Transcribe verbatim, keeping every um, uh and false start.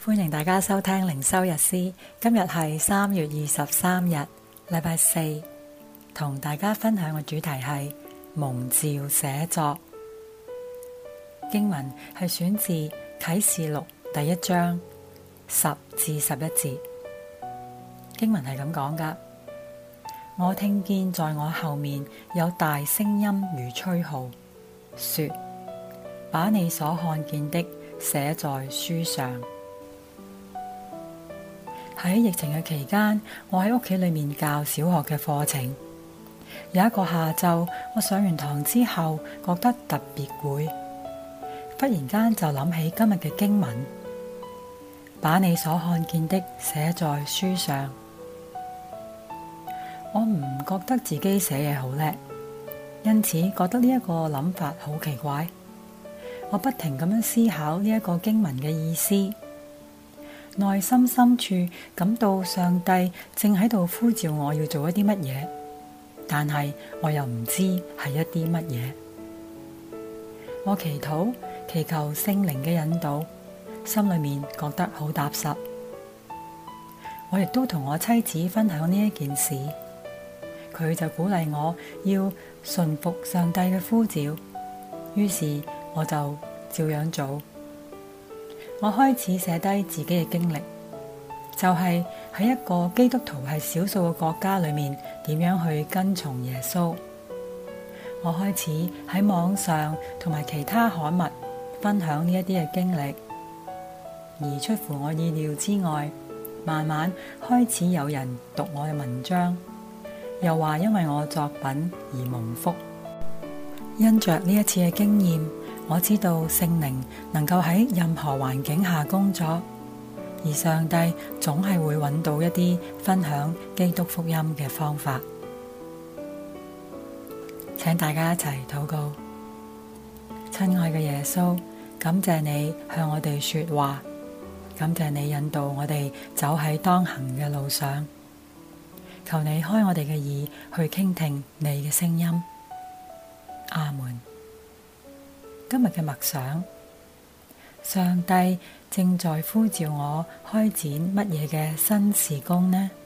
歡迎大家收聽靈修日詩，今日係三月二十三日，禮拜四，同大家分享嘅主題係蒙召寫作。經文係選自啟示錄第一章十至十一節。經文係咁講噶：我聽見在我後面有大聲音如吹號，說：把你所看見的寫在書上。喺疫情嘅期間，我喺屋企裏面教小學嘅課程。有一個下晝，我上完堂之後，覺得特別攰，忽然間就諗起今日嘅經文，把你所看見的寫在書上。我唔覺得自己寫嘢好叻，因此覺得呢一個諗法好奇怪。我不停咁樣思考呢一個經文嘅意思，內心深處感到上帝正喺度呼召我要做一啲乜嘢，但係我又唔知係一啲乜嘢。我祈禱，祈求聖靈嘅引導，心裏面覺得好踏實。我亦都同我妻子分享呢一件事，佢就鼓勵我要順服上帝嘅呼召，於是我就照樣做。我開始寫低自己嘅經歷，就係喺一個基督徒係少數嘅國家裏面，點樣去跟從耶穌。我開始喺網上同埋其他刊物分享呢一啲嘅經歷，而出乎我意料之外，慢慢開始有人讀我嘅文章，又話因為我作品而蒙福。因着呢一次嘅經驗，我知道聖靈能夠喺任何環境下工作，而上帝總係會揾到一啲分享基督福音嘅方法。請大家一齊禱告。親愛嘅耶穌，感謝你向我哋說話，感謝你引導我哋走喺當行嘅路上。求你開我哋嘅耳去傾聽你嘅聲音。阿門。今日嘅默想，上帝正在呼召我開展乜嘢嘅新事工呢？